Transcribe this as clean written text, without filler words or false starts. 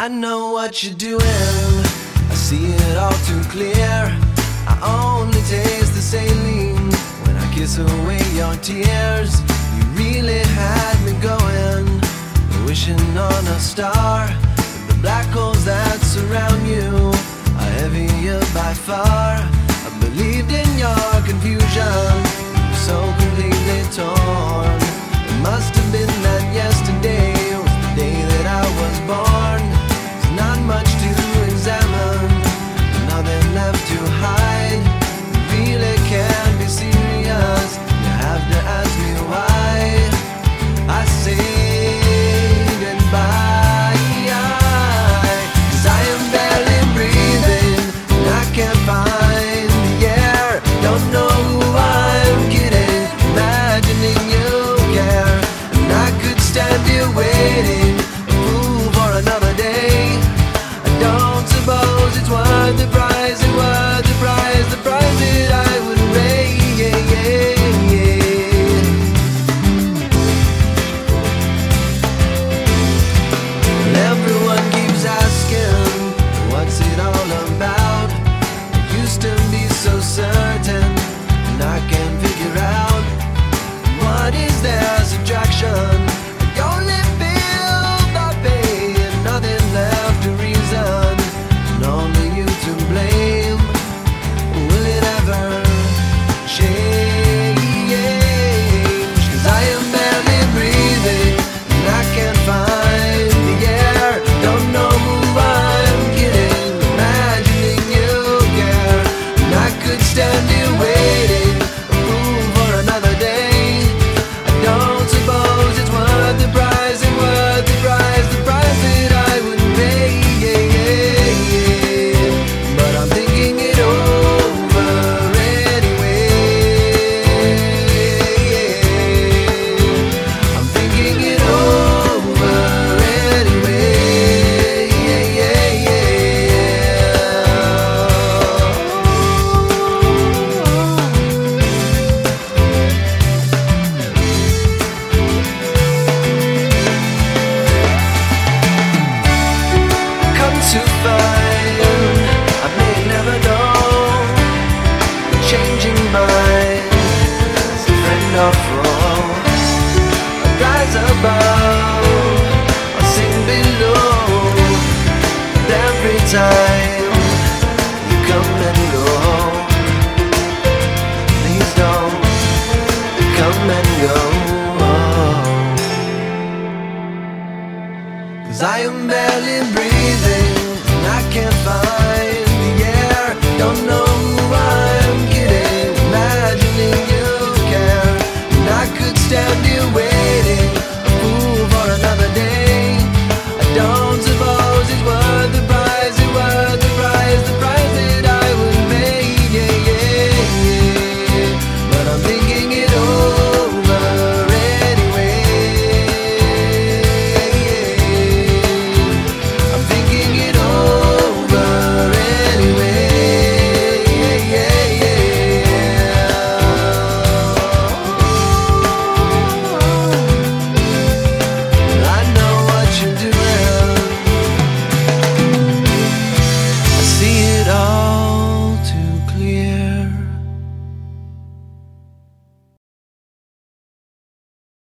I know what you're doing, I see it all too clear. I only taste the saline when I kiss away your tears. You really had me going, wishing on a star. But the black holes that surround you are heavier by far. I believed in your confusion, so completely torn. It must have been that yesterday was the day that I was born. There's not much to examine, nothing left to hide. You really can't be serious, you have to ask me why. I say goodbye, 'cause I am barely breathing, and I can't find the air. Don't know who I'm kidding, imagining you care. And I could stand here waiting, a fool for another day. I don't suppose it's worth the price, it's worth the price, the price that I would pay. Well, everyone keeps asking, what's it all about? I used to be so certain, and I can't figure out, what is their subtraction? I only feel the pain, nothing left to reason, and only you to blame. Will it ever change? 'Cause I am barely breathing, and I can't find the air. Don't know who I'm kidding, imagining you care. And I could stand here waiting, a fool for another day. I don't suppose it's worth the price, it's worth the price, the price that I would pay. But I'm thinking it over anyway. I'm thinking it over anyway. Come to find, I may never know, changing minds, a friend or foe. I rise above, I sing below. And every time you come and go, please don't come and go. 'Cause I am barely breathing,